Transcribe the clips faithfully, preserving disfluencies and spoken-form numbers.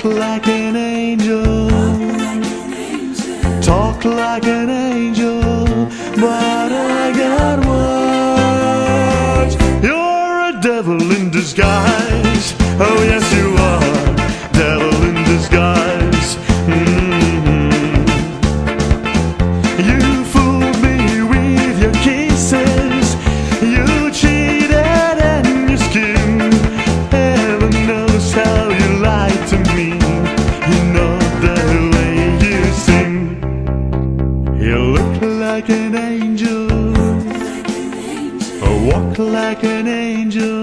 like an angel, talk like an angel, but I got words. You're a devil in disguise. Oh yes you are, devil in disguise. Mm-hmm. You fooled me with your kisses, you cheated and you schemed. Heaven knows how you lied to me. You know the way you sing. You look like an angel, walk like an angel,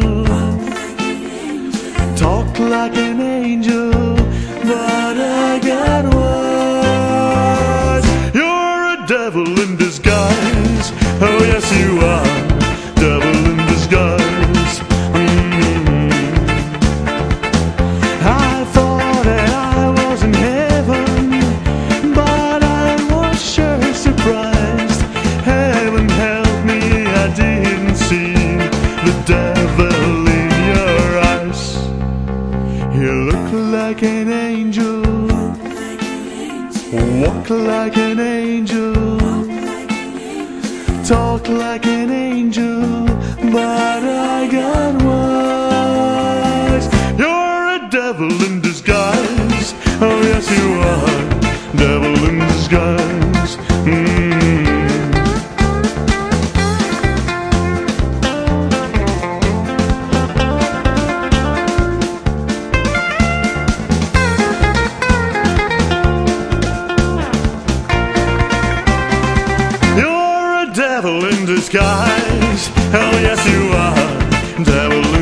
talk like an angel, but I got words. You're a devil in disguise. Oh yes you are, devil in disguise. Mm-hmm. I thought that I was in heaven, but I was sure surprised. Heaven help me, I didn't see the devil in your eyes. You look like an angel, walk like an angel, talk like an angel, but I got words. You're a devil in disguise. Oh yes you are, devil in disguise. Mm-hmm. Devil in disguise. Oh yes you are, devil in